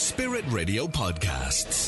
Spirit Radio Podcasts.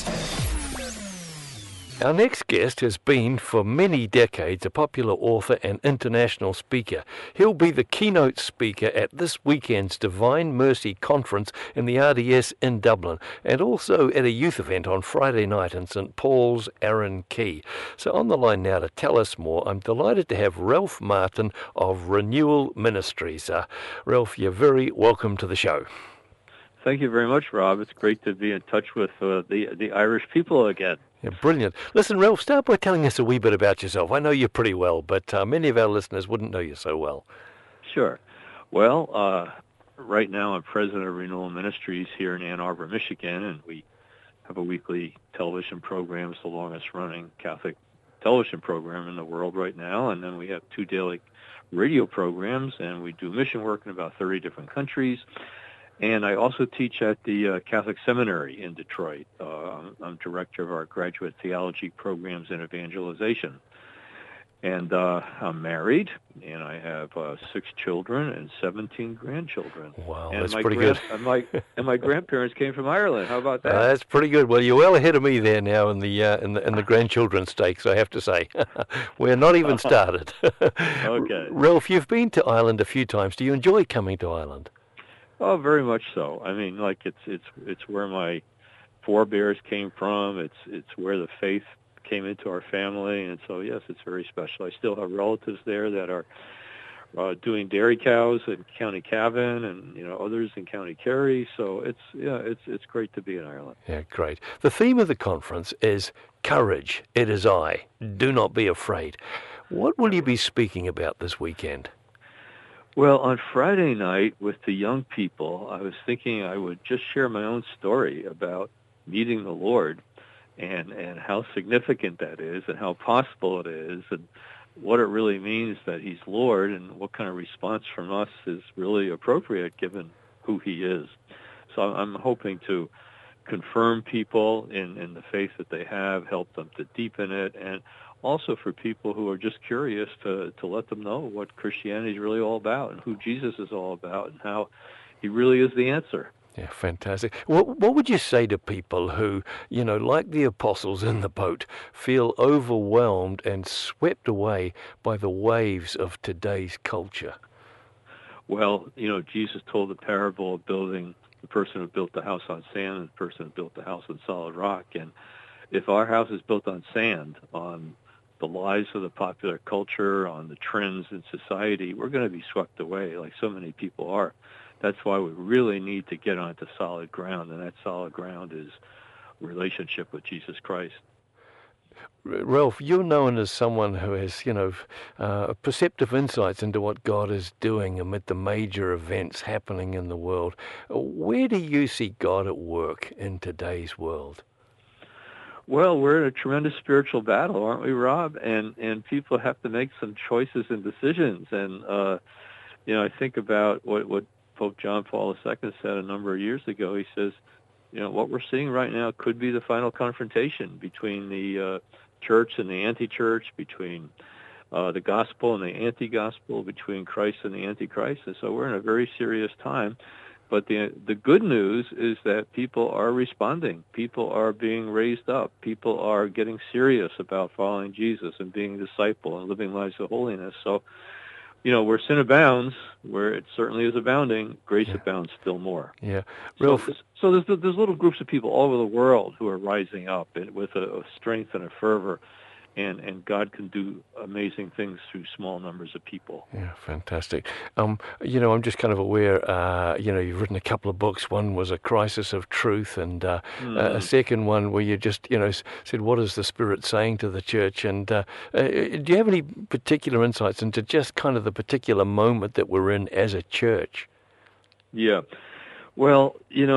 Our next guest has been for many decades a popular author and international speaker. He'll be the keynote speaker at this weekend's Divine Mercy Conference in the RDS in Dublin, and also at a youth event on Friday night in St Paul's, Arran Quay. So on the line now to tell us more, I'm delighted to have Ralph Martin of Renewal Ministries. Ralph, you're very welcome to the show. Thank you very much, Rob. It's great to be in touch with the Irish people again. Yeah, brilliant. Listen, Ralph, start by telling us a wee bit about yourself. I know you pretty well, but many of our listeners wouldn't know you so well. Sure. Well, right now I'm president of Renewal Ministries here in Ann Arbor, Michigan, and we have a weekly television program. It's the longest-running Catholic television program in the world right now, and then we have 2 daily radio programs, and we do mission work in about 30 different countries. And I also teach at the Catholic Seminary in Detroit. I'm director of our graduate theology programs and evangelization. And I'm married, and I have 6 children and 17 grandchildren. Wow, and that's pretty good. And my grandparents came from Ireland. How about that? That's pretty good. Well, you're well ahead of me there now in the grandchildren stakes, I have to say. We're not even started. Okay. Ralph, you've been to Ireland a few times. Do you enjoy coming to Ireland? Oh, very much so. I mean, like it's where my forebears came from. It's where the faith came into our family, and so yes, it's very special. I still have relatives there that are doing dairy cows in County Cavan, and others in County Kerry. So it's great to be in Ireland. Yeah, great. The theme of the conference is Courage. It is I. Do not be afraid. What will you be speaking about this weekend? Well, on Friday night with the young people, I was thinking I would just share my own story about meeting the Lord and how significant that is and how possible it is and what it really means that he's Lord and what kind of response from us is really appropriate given who he is. So I'm hoping to confirm people in the faith that they have, help them to deepen it, and also for people who are just curious to let them know what Christianity is really all about and who Jesus is all about and how he really is the answer. Yeah, fantastic. What would you say to people who, like the apostles in the boat, feel overwhelmed and swept away by the waves of today's culture? Well, Jesus told the parable of building the person who built the house on sand and the person who built the house on solid rock. And if our house is built on sand, on the lies of the popular culture, on the trends in society, we're going to be swept away like so many people are. That's why we really need to get onto solid ground, and that solid ground is relationship with Jesus Christ. Ralph, you're known as someone who has, perceptive insights into what God is doing amid the major events happening in the world. Where do you see God at work in today's world? Well, we're in a tremendous spiritual battle, aren't we, Rob? And people have to make some choices and decisions. And, I think about what Pope John Paul II said a number of years ago. He says, what we're seeing right now could be the final confrontation between the church and the anti-church, between the gospel and the anti-gospel, between Christ and the antichrist. And so we're in a very serious time. But the good news is that people are responding. People are being raised up. People are getting serious about following Jesus and being a disciple and living lives of holiness. So, where sin abounds, where it certainly is abounding, grace abounds still more. Yeah. So there's little groups of people all over the world who are rising up with a strength and a fervor. And God can do amazing things through small numbers of people. Yeah, fantastic. I'm just kind of aware, you've written a couple of books. One was A Crisis of Truth, and a second one where you just, said, what is the Spirit saying to the church? And do you have any particular insights into just kind of the particular moment that we're in as a church? Yeah. Well,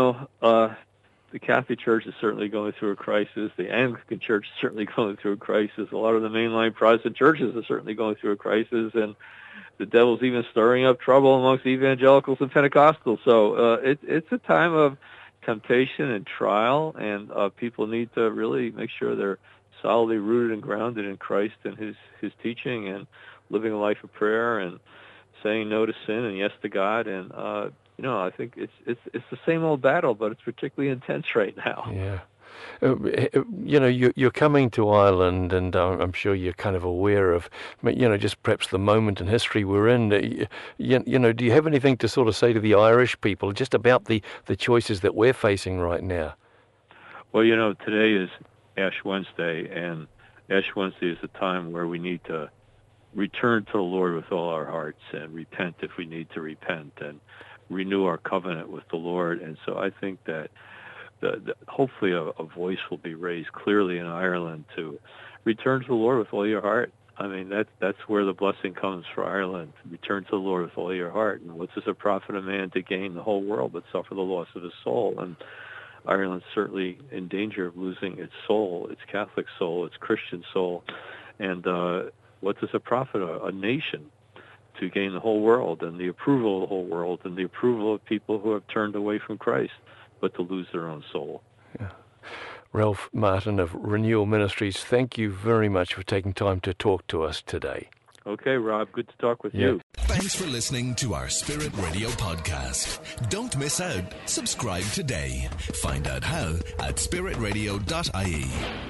the Catholic Church is certainly going through a crisis. The Anglican Church is certainly going through a crisis. A lot of the mainline Protestant churches are certainly going through a crisis, and the devil's even stirring up trouble amongst evangelicals and Pentecostals. So it's a time of temptation and trial, and people need to really make sure they're solidly rooted and grounded in Christ and his teaching, and living a life of prayer and saying no to sin and yes to God. And I think it's the same old battle, but it's particularly intense right now. Yeah. You're coming to Ireland, and I'm sure you're kind of aware of, just perhaps the moment in history we're in. Do you have anything to sort of say to the Irish people just about the choices that we're facing right now? Well, today is Ash Wednesday, and Ash Wednesday is a time where we need to return to the Lord with all our hearts and repent if we need to repent and renew our covenant with the Lord. And so I think that hopefully a voice will be raised clearly in Ireland to return to the Lord with all your heart. I mean, that's where the blessing comes for Ireland. Return to the Lord with all your heart. And what does it profit a man to gain the whole world but suffer the loss of his soul? And Ireland's certainly in danger of losing its soul, its Catholic soul, its Christian soul. And what does it profit a nation to gain the whole world and the approval of the whole world and the approval of people who have turned away from Christ, but to lose their own soul? Yeah. Ralph Martin of Renewal Ministries, thank you very much for taking time to talk to us today. Okay, Rob, good to talk with you. Thanks for listening to our Spirit Radio podcast. Don't miss out. Subscribe today. Find out how at spiritradio.ie.